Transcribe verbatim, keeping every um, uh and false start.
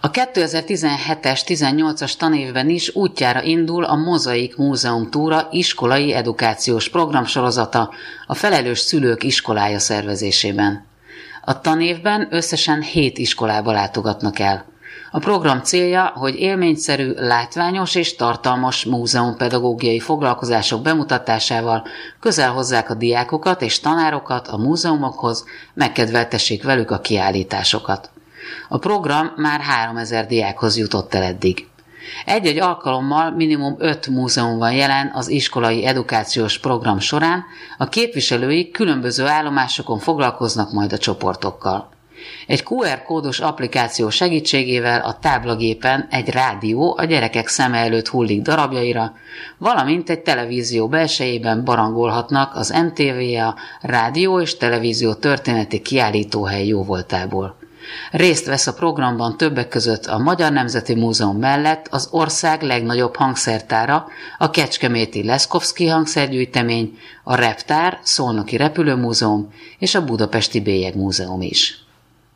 A kétezer-tizenhetes tizennyolcas tanévben is útjára indul a Mozaik Múzeum túra iskolai edukációs programsorozata a Felelős Szülők Iskolája szervezésében. A tanévben összesen hét iskolába látogatnak el. A program célja, hogy élményszerű, látványos és tartalmas múzeumpedagógiai foglalkozások bemutatásával közel hozzák a diákokat és tanárokat a múzeumokhoz, megkedveltessék velük a kiállításokat. A program már háromezer diákhoz jutott el eddig. Egy-egy alkalommal minimum öt múzeum van jelen az iskolai edukációs program során, a képviselői különböző állomásokon foglalkoznak majd a csoportokkal. Egy kú er kódos applikáció segítségével a táblagépen egy rádió a gyerekek szeme előtt hullik darabjaira, valamint egy televízió belsejében barangolhatnak az em té vé á rádió és televízió történeti kiállítóhely jóvoltából. Részt vesz a programban többek között a Magyar Nemzeti Múzeum mellett az ország legnagyobb hangszertára, a kecskeméti Leszkovszky hangszergyűjtemény, a Reptár, Szolnoki Repülőmúzeum és a Budapesti Bélyegmúzeum is.